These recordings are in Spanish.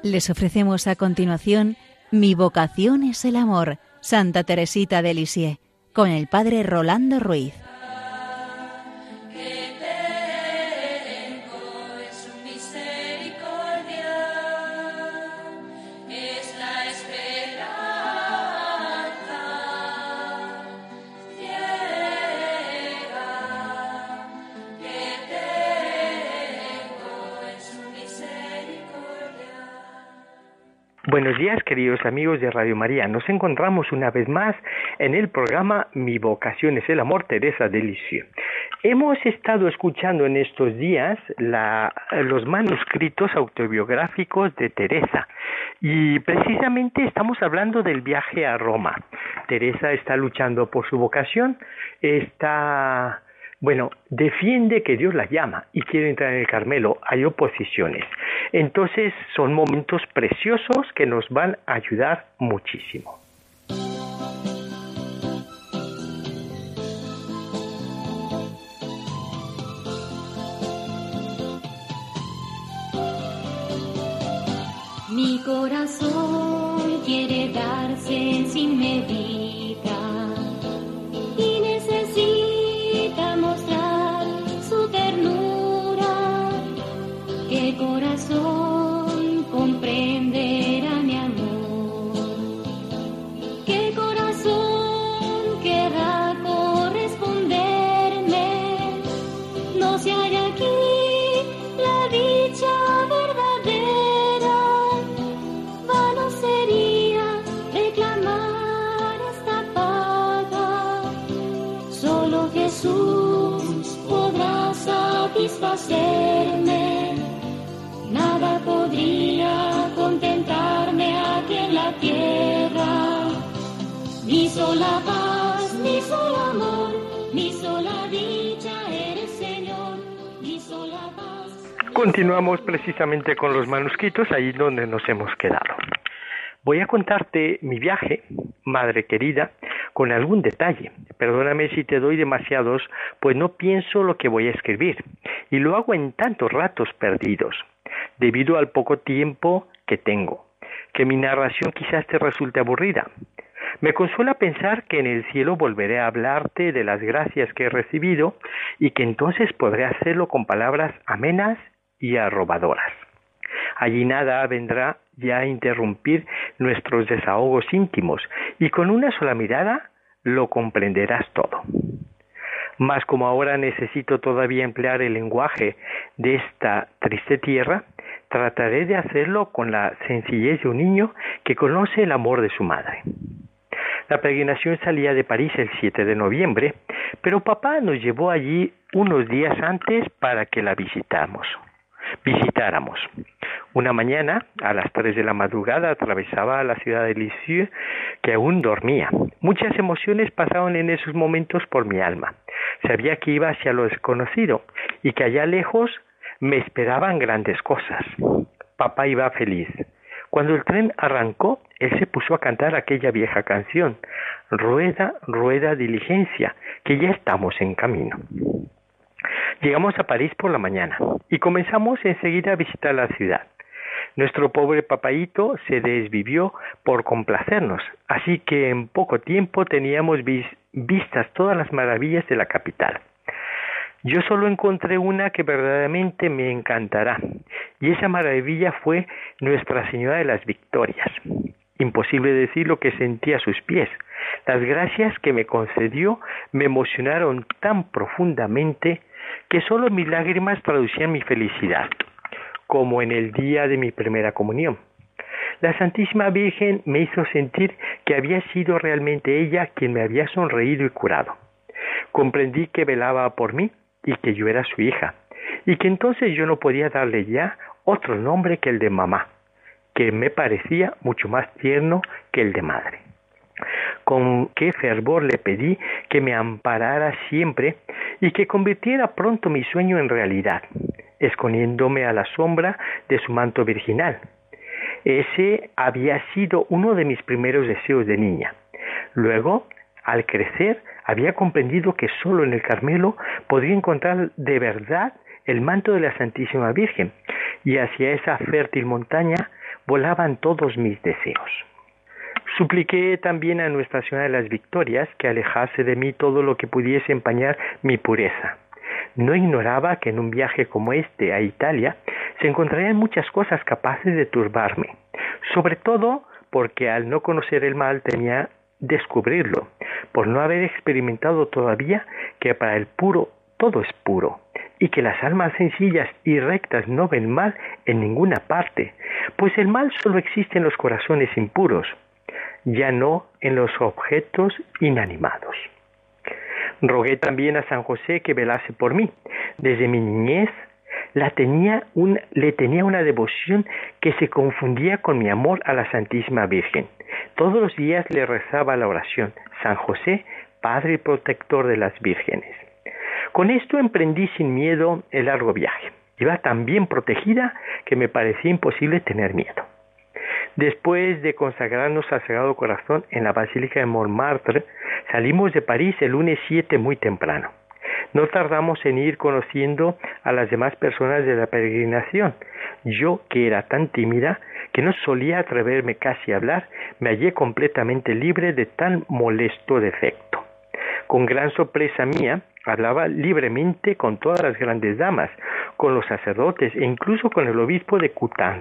Les ofrecemos a continuación Mi vocación es el amor, Santa Teresita de Lisieux, con el padre Rolando Ruiz. Buenos días, queridos amigos de Radio María. Nos encontramos una vez más en el programa Mi vocación es el amor, Teresa de Lisieux. Hemos estado escuchando en estos días los manuscritos autobiográficos de Teresa y precisamente estamos hablando del viaje a Roma. Teresa está luchando por su vocación, defiende que Dios la llama y quiere entrar en el Carmelo. Hay oposiciones. Entonces son momentos preciosos que nos van a ayudar muchísimo. Mi corazón quiere darse sin medida y necesita mostrar su ternura. ¿Qué corazón comprenderá mi amor? ¿Qué corazón querrá corresponderme? No se halla aquí la dicha verdadera. Vano sería reclamar esta paga. Solo Jesús podrá satisfacerme. Nada podría contentarme aquí en la tierra. Ni sola paz, ni solo amor, ni sola dicha eres, Señor, ni sola paz. Continuamos precisamente con los manuscritos, ahí donde nos hemos quedado. Voy a contarte mi viaje, madre querida, con algún detalle. Perdóname si te doy demasiados, pues no pienso lo que voy a escribir, y lo hago en tantos ratos perdidos, debido al poco tiempo que tengo, que mi narración quizás te resulte aburrida. Me consuela pensar que en el cielo volveré a hablarte de las gracias que he recibido y que entonces podré hacerlo con palabras amenas y arrobadoras. Allí nada vendrá ya a interrumpir nuestros desahogos íntimos y con una sola mirada lo comprenderás todo. Mas como ahora necesito todavía emplear el lenguaje de esta triste tierra, trataré de hacerlo con la sencillez de un niño que conoce el amor de su madre. La peregrinación salía de París el 7 de noviembre, pero papá nos llevó allí unos días antes para que la visitáramos. Una mañana, a las 3 de la madrugada, atravesaba la ciudad de Lisieux, que aún dormía. Muchas emociones pasaban en esos momentos por mi alma. Sabía que iba hacia lo desconocido y que allá lejos me esperaban grandes cosas. Papá iba feliz. Cuando el tren arrancó, él se puso a cantar aquella vieja canción, Rueda, rueda, diligencia, que ya estamos en camino. Llegamos a París por la mañana y comenzamos enseguida a visitar la ciudad. Nuestro pobre papaíto se desvivió por complacernos, así que en poco tiempo teníamos vistas todas las maravillas de la capital. Yo solo encontré una que verdaderamente me encantará, y esa maravilla fue Nuestra Señora de las Victorias. Imposible decir lo que sentí a sus pies. Las gracias que me concedió me emocionaron tan profundamente que solo mis lágrimas traducían mi felicidad, como en el día de mi primera comunión. La Santísima Virgen me hizo sentir que había sido realmente ella quien me había sonreído y curado. Comprendí que velaba por mí y que yo era su hija, y que entonces yo no podía darle ya otro nombre que el de mamá, que me parecía mucho más tierno que el de madre. Con qué fervor le pedí que me amparara siempre y que convirtiera pronto mi sueño en realidad, escondiéndome a la sombra de su manto virginal. Ese había sido uno de mis primeros deseos de niña. Luego, al crecer, había comprendido que solo en el Carmelo podría encontrar de verdad el manto de la Santísima Virgen, y hacia esa fértil montaña volaban todos mis deseos. Supliqué también a Nuestra Señora de las Victorias que alejase de mí todo lo que pudiese empañar mi pureza. No ignoraba que en un viaje como este a Italia se encontrarían muchas cosas capaces de turbarme, sobre todo porque al no conocer el mal temía descubrirlo, por no haber experimentado todavía que para el puro todo es puro, y que las almas sencillas y rectas no ven mal en ninguna parte, pues el mal solo existe en los corazones impuros, ya no en los objetos inanimados. Rogué también a San José que velase por mí. Desde mi niñez le tenía una devoción que se confundía con mi amor a la Santísima Virgen. Todos los días le rezaba la oración: San José, Padre y Protector de las Vírgenes. Con esto emprendí sin miedo el largo viaje. Iba tan bien protegida que me parecía imposible tener miedo. Después de consagrarnos al Sagrado Corazón en la Basílica de Montmartre, salimos de París el lunes 7 muy temprano. No tardamos en ir conociendo a las demás personas de la peregrinación. Yo, que era tan tímida que no solía atreverme casi a hablar, me hallé completamente libre de tan molesto defecto. Con gran sorpresa mía, hablaba libremente con todas las grandes damas, con los sacerdotes e incluso con el obispo de Coutances,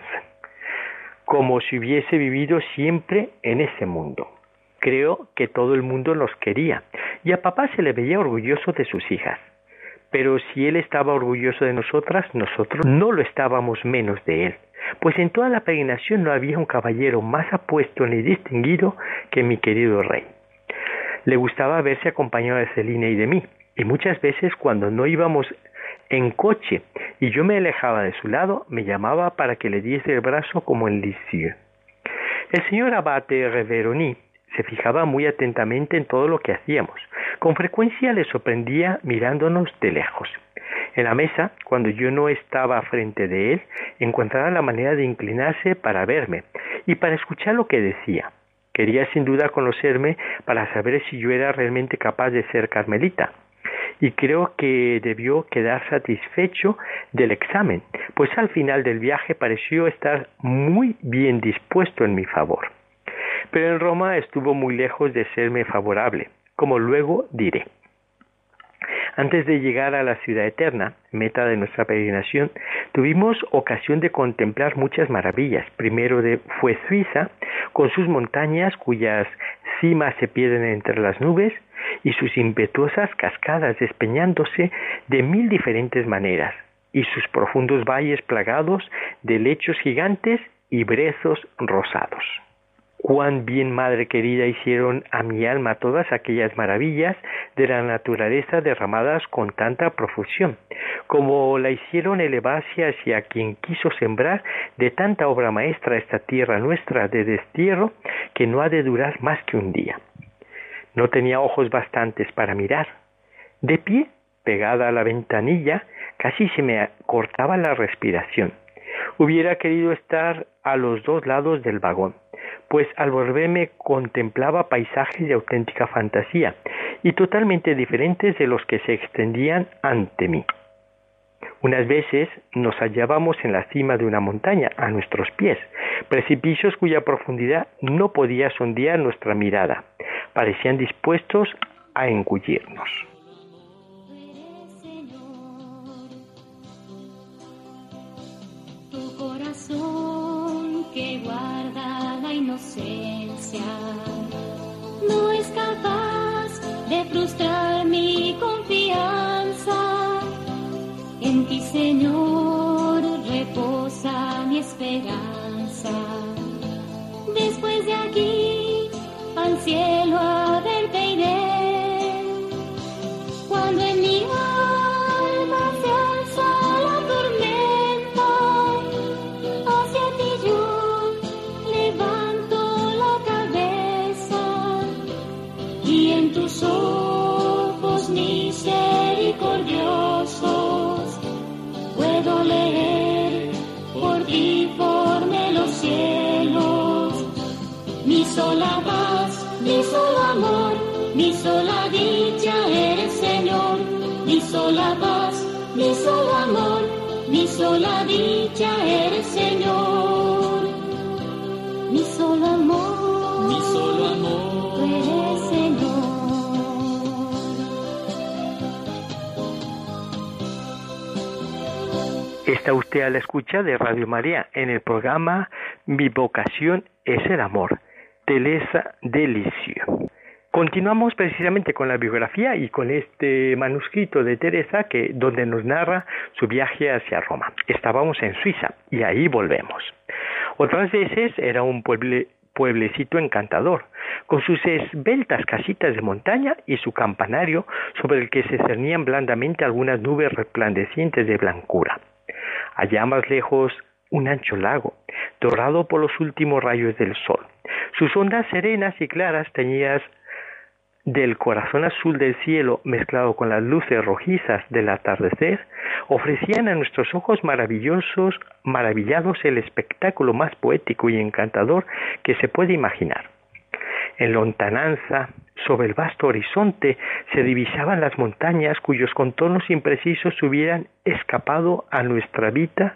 como si hubiese vivido siempre en ese mundo. Creo que todo el mundo nos quería, y a papá se le veía orgulloso de sus hijas. Pero si él estaba orgulloso de nosotras, nosotros no lo estábamos menos de él, pues en toda la peregrinación no había un caballero más apuesto ni distinguido que mi querido rey. Le gustaba verse acompañado de Celina y de mí, y muchas veces cuando no íbamos en coche y yo me alejaba de su lado, me llamaba para que le diese el brazo como en Lisieux. El señor abate Reveroni se fijaba muy atentamente en todo lo que hacíamos. Con frecuencia le sorprendía mirándonos de lejos. En la mesa, cuando yo no estaba frente de él, encontraba la manera de inclinarse para verme y para escuchar lo que decía. Quería sin duda conocerme para saber si yo era realmente capaz de ser carmelita. Y creo que debió quedar satisfecho del examen, pues al final del viaje pareció estar muy bien dispuesto en mi favor. Pero en Roma estuvo muy lejos de serme favorable, como luego diré. Antes de llegar a la ciudad eterna, meta de nuestra peregrinación, tuvimos ocasión de contemplar muchas maravillas. Primero fue Suiza, con sus montañas cuyas cimas se pierden entre las nubes, y sus impetuosas cascadas despeñándose de 1000 diferentes maneras, y sus profundos valles plagados de lechos gigantes y brezos rosados. Cuán bien, madre querida, hicieron a mi alma todas aquellas maravillas de la naturaleza derramadas con tanta profusión, como la hicieron elevarse hacia quien quiso sembrar de tanta obra maestra esta tierra nuestra de destierro que no ha de durar más que un día. No tenía ojos bastantes para mirar. De pie, pegada a la ventanilla, casi se me cortaba la respiración. Hubiera querido estar a los dos lados del vagón, pues al volverme contemplaba paisajes de auténtica fantasía y totalmente diferentes de los que se extendían ante mí. Unas veces nos hallábamos en la cima de una montaña a nuestros pies, precipicios cuya profundidad no podía sondear nuestra mirada, parecían dispuestos a engullirnos. Tu corazón que guarda la inocencia no es capaz de frustrar mi confianza. En ti, Señor, reposa mi esperanza. Después de aquí, al cielo a verte iré. Cuando en mi alma se alza la tormenta, hacia ti yo levanto la cabeza, y en tus ojos misericordiosos puedo leer: por ti formé los cielos. Mi sola paz, mi solo amor, mi sola dicha eres, Señor. Mi sola paz, mi solo amor, mi sola dicha eres, Señor. mi solo amor, tú eres Señor. Está usted a la escucha de Radio María en el programa Mi vocación es el amor, Teresa de Lisieux. Continuamos precisamente con la biografía y con este manuscrito de Teresa donde nos narra su viaje hacia Roma. Estábamos en Suiza y ahí volvemos. Otras veces era un pueblecito encantador, con sus esbeltas casitas de montaña y su campanario sobre el que se cernían blandamente algunas nubes resplandecientes de blancura. Allá más lejos, un ancho lago, dorado por los últimos rayos del sol. Sus ondas serenas y claras, teñidas del corazón azul del cielo mezclado con las luces rojizas del atardecer, ofrecían a nuestros ojos maravillados el espectáculo más poético y encantador que se puede imaginar. En lontananza, sobre el vasto horizonte, se divisaban las montañas cuyos contornos imprecisos hubieran escapado a nuestra vista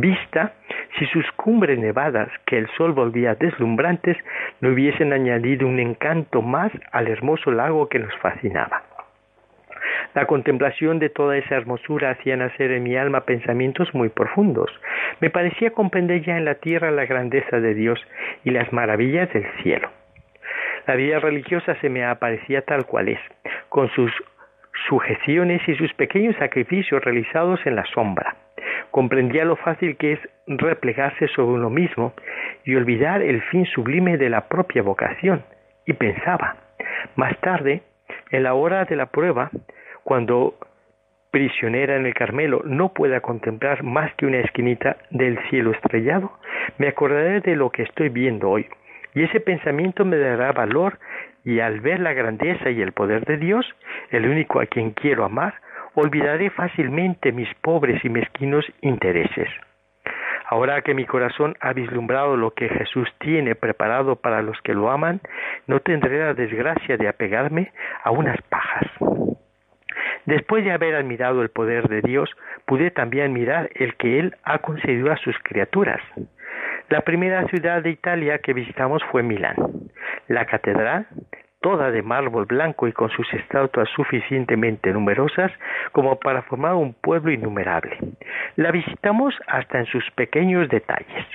si sus cumbres nevadas, que el sol volvía deslumbrantes, no hubiesen añadido un encanto más al hermoso lago que nos fascinaba. La contemplación de toda esa hermosura hacía nacer en mi alma pensamientos muy profundos. Me parecía comprender ya en la tierra la grandeza de Dios y las maravillas del cielo. La vida religiosa se me aparecía tal cual es, con sus sujeciones y sus pequeños sacrificios realizados en la sombra. Comprendía lo fácil que es replegarse sobre uno mismo y olvidar el fin sublime de la propia vocación. Y pensaba, más tarde, en la hora de la prueba, cuando prisionera en el Carmelo no pueda contemplar más que una esquinita del cielo estrellado, me acordaré de lo que estoy viendo hoy. Y ese pensamiento me dará valor, y al ver la grandeza y el poder de Dios, el único a quien quiero amar, olvidaré fácilmente mis pobres y mezquinos intereses. Ahora que mi corazón ha vislumbrado lo que Jesús tiene preparado para los que lo aman, no tendré la desgracia de apegarme a unas pajas. Después de haber admirado el poder de Dios, pude también mirar el que Él ha concedido a sus criaturas. La primera ciudad de Italia que visitamos fue Milán. La catedral, toda de mármol blanco y con sus estatuas suficientemente numerosas como para formar un pueblo innumerable. La visitamos hasta en sus pequeños detalles.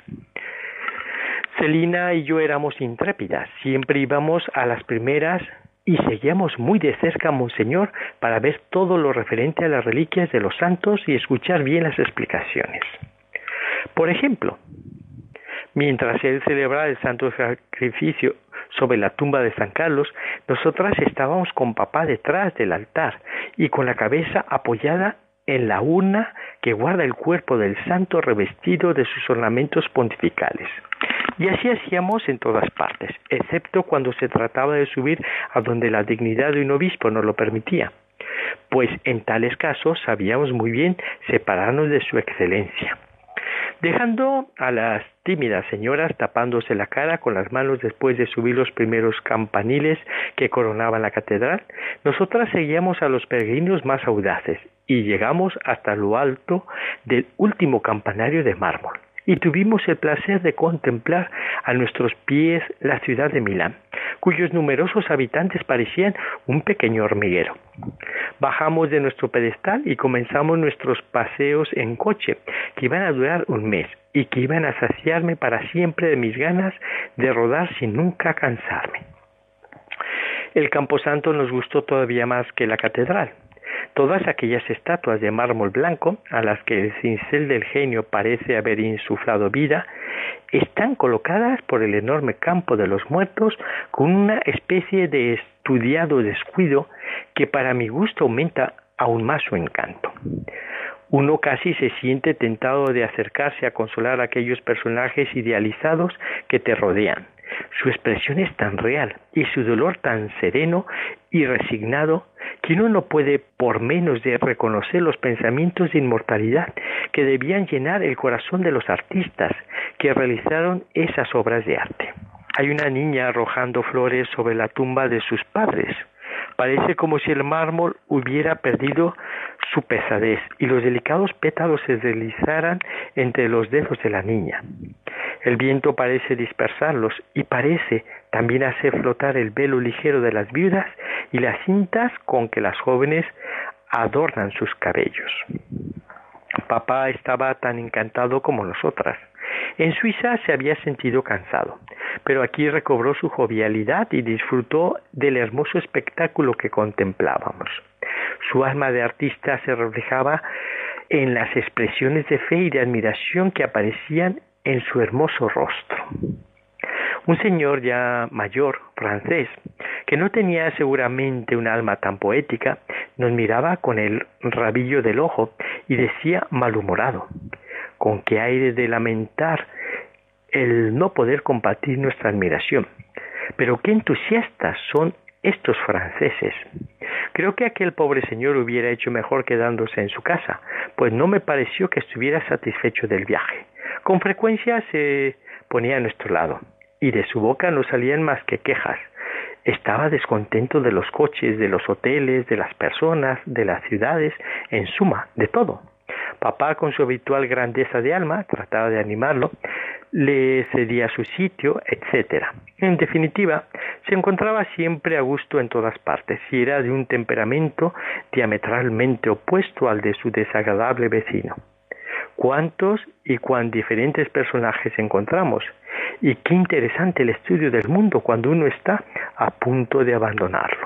Celina y yo éramos intrépidas, siempre íbamos a las primeras y seguíamos muy de cerca a Monseñor para ver todo lo referente a las reliquias de los santos y escuchar bien las explicaciones. Por ejemplo, mientras él celebraba el santo sacrificio sobre la tumba de San Carlos, nosotras estábamos con papá detrás del altar y con la cabeza apoyada en la urna que guarda el cuerpo del santo revestido de sus ornamentos pontificales. Y así hacíamos en todas partes, excepto cuando se trataba de subir a donde la dignidad de un obispo nos lo permitía, pues en tales casos sabíamos muy bien separarnos de su excelencia. Dejando a las tímidas señoras tapándose la cara con las manos después de subir los primeros campaniles que coronaban la catedral, nosotras seguíamos a los peregrinos más audaces y llegamos hasta lo alto del último campanario de mármol. Y tuvimos el placer de contemplar a nuestros pies la ciudad de Milán, cuyos numerosos habitantes parecían un pequeño hormiguero. Bajamos de nuestro pedestal y comenzamos nuestros paseos en coche, que iban a durar un mes y que iban a saciarme para siempre de mis ganas de rodar sin nunca cansarme. El Camposanto nos gustó todavía más que la catedral. Todas aquellas estatuas de mármol blanco, a las que el cincel del genio parece haber insuflado vida, están colocadas por el enorme campo de los muertos con una especie de estudiado descuido que para mi gusto aumenta aún más su encanto. Uno casi se siente tentado de acercarse a consolar a aquellos personajes idealizados que te rodean. Su expresión es tan real y su dolor tan sereno y resignado que uno no puede por menos de reconocer los pensamientos de inmortalidad que debían llenar el corazón de los artistas que realizaron esas obras de arte. Hay una niña arrojando flores sobre la tumba de sus padres. Parece como si el mármol hubiera perdido su pesadez y los delicados pétalos se deslizaran entre los dedos de la niña. El viento parece dispersarlos y parece también hacer flotar el velo ligero de las viudas y las cintas con que las jóvenes adornan sus cabellos. Papá estaba tan encantado como nosotras. En Suiza se había sentido cansado, pero aquí recobró su jovialidad y disfrutó del hermoso espectáculo que contemplábamos. Su alma de artista se reflejaba en las expresiones de fe y de admiración que aparecían en su hermoso rostro. Un señor ya mayor, francés, que no tenía seguramente un alma tan poética, nos miraba con el rabillo del ojo y decía malhumorado, con qué aire de lamentar el no poder compartir nuestra admiración. Pero qué entusiastas son estos franceses. Creo que aquel pobre señor hubiera hecho mejor quedándose en su casa, pues no me pareció que estuviera satisfecho del viaje. Con frecuencia se ponía a nuestro lado, y de su boca no salían más que quejas. Estaba descontento de los coches, de los hoteles, de las personas, de las ciudades, en suma, de todo. Papá, con su habitual grandeza de alma, trataba de animarlo, le cedía su sitio, etc. En definitiva, se encontraba siempre a gusto en todas partes y era de un temperamento diametralmente opuesto al de su desagradable vecino. ¿Cuántos y cuán diferentes personajes encontramos? Y qué interesante el estudio del mundo cuando uno está a punto de abandonarlo.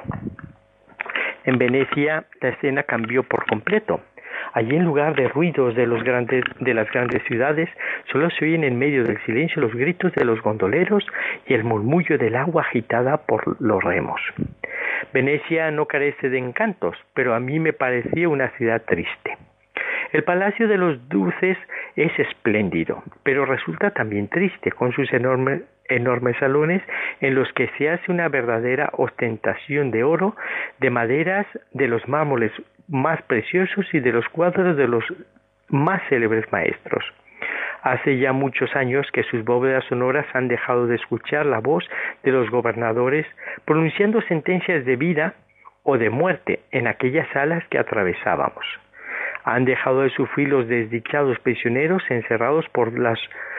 En Venecia la escena cambió por completo. Allí, en lugar de ruidos de las grandes ciudades, solo se oyen en medio del silencio los gritos de los gondoleros y el murmullo del agua agitada por los remos. Venecia no carece de encantos, pero a mí me parecía una ciudad triste. El Palacio de los Duces es espléndido, pero resulta también triste, con sus enormes salones en los que se hace una verdadera ostentación de oro, de maderas, de los mármoles más preciosos y de los cuadros de los más célebres maestros. Hace ya muchos años que sus bóvedas sonoras han dejado de escuchar la voz de los gobernadores pronunciando sentencias de vida o de muerte en aquellas salas que atravesábamos. Han dejado de sufrir los desdichados prisioneros encerrados por los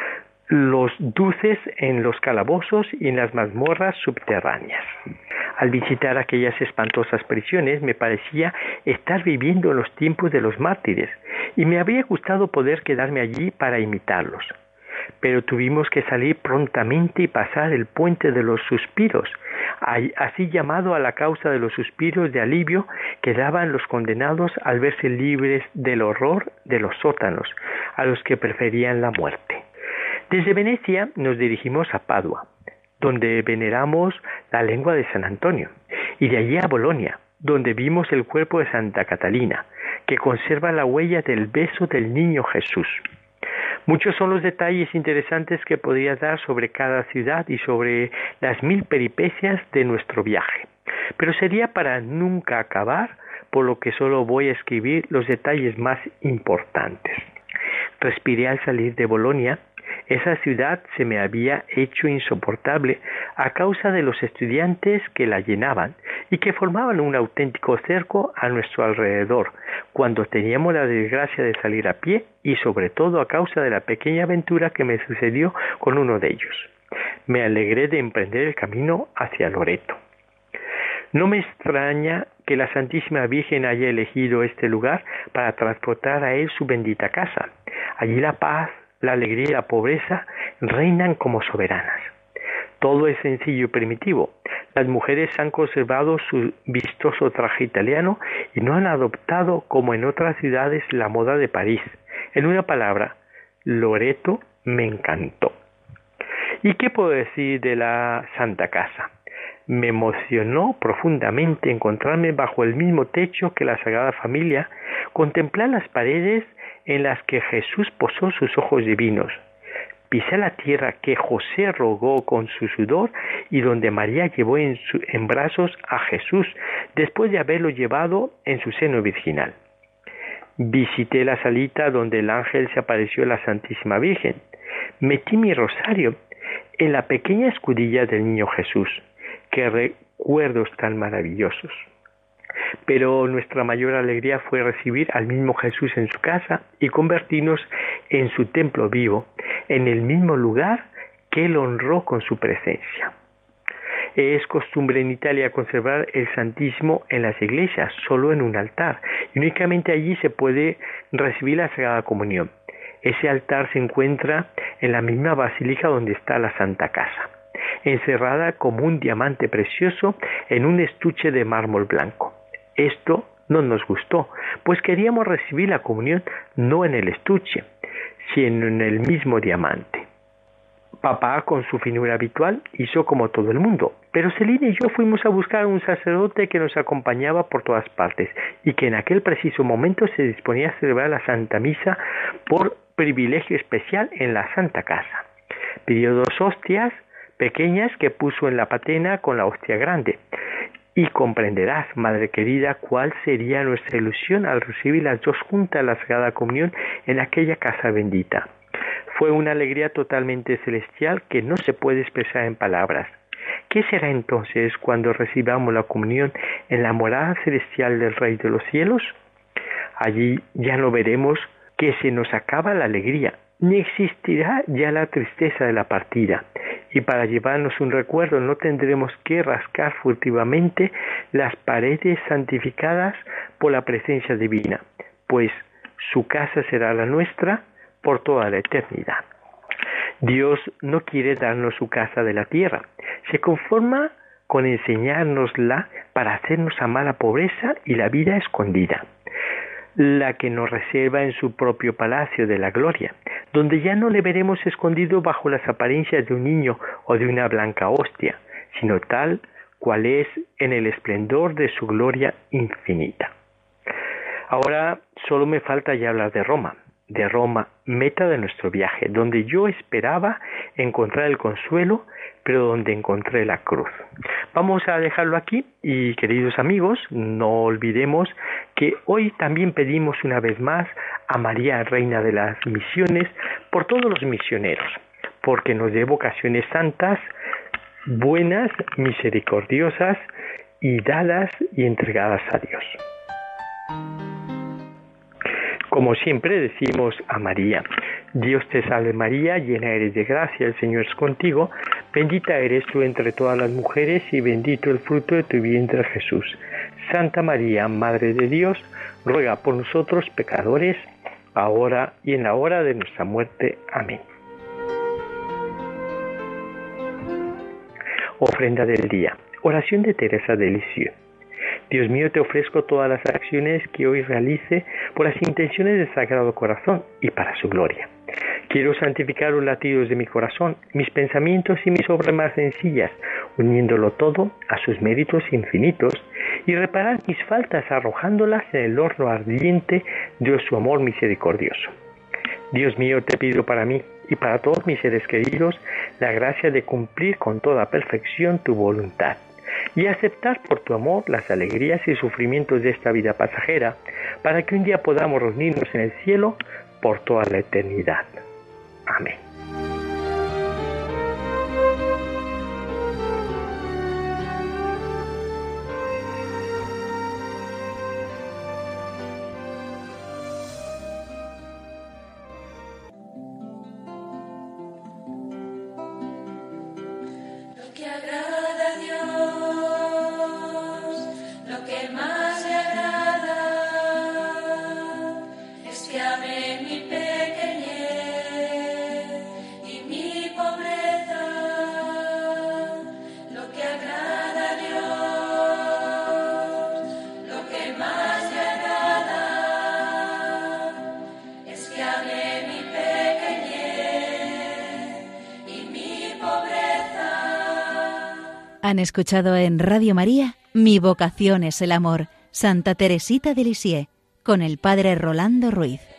duces en los calabozos y en las mazmorras subterráneas. Al visitar aquellas espantosas prisiones me parecía estar viviendo en los tiempos de los mártires y me habría gustado poder quedarme allí para imitarlos. Pero tuvimos que salir prontamente y pasar el puente de los suspiros, así llamado a la causa de los suspiros de alivio que daban los condenados al verse libres del horror de los sótanos, a los que preferían la muerte. Desde Venecia nos dirigimos a Padua, donde veneramos la lengua de San Antonio, y de allí a Bolonia, donde vimos el cuerpo de Santa Catalina, que conserva la huella del beso del niño Jesús. Muchos son los detalles interesantes que podría dar sobre cada ciudad y sobre las 1000 peripecias de nuestro viaje, pero sería para nunca acabar, por lo que solo voy a escribir los detalles más importantes. Respiré al salir de Bolonia. Esa ciudad se me había hecho insoportable a causa de los estudiantes que la llenaban y que formaban un auténtico cerco a nuestro alrededor, cuando teníamos la desgracia de salir a pie y sobre todo a causa de la pequeña aventura que me sucedió con uno de ellos. Me alegré de emprender el camino hacia Loreto. No me extraña que la Santísima Virgen haya elegido este lugar para transportar a él su bendita casa. Allí la paz, la alegría y la pobreza reinan como soberanas. Todo es sencillo y primitivo. Las mujeres han conservado su vistoso traje italiano y no han adoptado, como en otras ciudades, la moda de París. En una palabra, Loreto me encantó. ¿Y qué puedo decir de la Santa Casa? Me emocionó profundamente encontrarme bajo el mismo techo que la Sagrada Familia, contemplar las paredes en las que Jesús posó sus ojos divinos. Pisé la tierra que José rogó con su sudor y donde María llevó en brazos a Jesús después de haberlo llevado en su seno virginal. Visité la salita donde el ángel se apareció a la Santísima Virgen. Metí mi rosario en la pequeña escudilla del niño Jesús. ¡Qué recuerdos tan maravillosos! Pero nuestra mayor alegría fue recibir al mismo Jesús en su casa y convertirnos en su templo vivo, en el mismo lugar que Él honró con su presencia. Es costumbre en Italia conservar el Santísimo en las iglesias, solo en un altar, y únicamente allí se puede recibir la Sagrada Comunión. Ese altar se encuentra en la misma basílica donde está la Santa Casa, encerrada como un diamante precioso en un estuche de mármol blanco. Esto no nos gustó, pues queríamos recibir la comunión no en el estuche, sino en el mismo diamante. Papá, con su finura habitual, hizo como todo el mundo, pero Celina y yo fuimos a buscar a un sacerdote que nos acompañaba por todas partes y que en aquel preciso momento se disponía a celebrar la Santa Misa por privilegio especial en la Santa Casa. Pidió 2 hostias pequeñas que puso en la patena con la hostia grande. Y comprenderás, madre querida, cuál sería nuestra ilusión al recibir las 2 juntas la Sagrada Comunión en aquella casa bendita. Fue una alegría totalmente celestial que no se puede expresar en palabras. ¿Qué será entonces cuando recibamos la comunión en la morada celestial del Rey de los cielos? Allí ya no veremos que se nos acaba la alegría, ni existirá ya la tristeza de la partida, y para llevarnos un recuerdo no tendremos que rascar furtivamente las paredes santificadas por la presencia divina, pues su casa será la nuestra por toda la eternidad. Dios no quiere darnos su casa de la tierra, se conforma con enseñárnosla para hacernos amar la pobreza y la vida escondida, la que nos reserva en su propio palacio de la gloria, donde ya no le veremos escondido bajo las apariencias de un niño o de una blanca hostia, sino tal cual es en el esplendor de su gloria infinita. Ahora solo me falta ya hablar de Roma, meta de nuestro viaje, donde yo esperaba encontrar el consuelo, pero donde encontré la cruz. Vamos a dejarlo aquí y, queridos amigos, no olvidemos que hoy también pedimos una vez más a María, Reina de las Misiones, por todos los misioneros, porque nos dé vocaciones santas, buenas, misericordiosas y dadas y entregadas a Dios. Como siempre decimos a María: Dios te salve María, llena eres de gracia, el Señor es contigo, bendita eres tú entre todas las mujeres y bendito el fruto de tu vientre Jesús. Santa María, Madre de Dios, ruega por nosotros pecadores, ahora y en la hora de nuestra muerte. Amén. Ofrenda del día. Oración de Teresa de Lisieux. Dios mío, te ofrezco todas las acciones que hoy realice por las intenciones del Sagrado Corazón y para su gloria. Quiero santificar los latidos de mi corazón, mis pensamientos y mis obras más sencillas, uniéndolo todo a sus méritos infinitos, y reparar mis faltas arrojándolas en el horno ardiente de su amor misericordioso. Dios mío, te pido para mí y para todos mis seres queridos la gracia de cumplir con toda perfección tu voluntad, y aceptar por tu amor las alegrías y sufrimientos de esta vida pasajera, para que un día podamos reunirnos en el cielo por toda la eternidad. Amén. Han escuchado en Radio María Mi vocación es el amor, Santa Teresita de Lisieux, con el padre Rolando Ruiz.